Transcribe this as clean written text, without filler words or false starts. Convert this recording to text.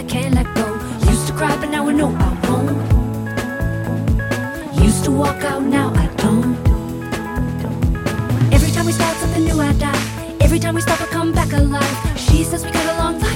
can't let go. Used to cry, but now I know I'm home. Used to walk out, now I don't. Every time we start something new, I die. Every time we stop, I come back alive. She says we got a long life.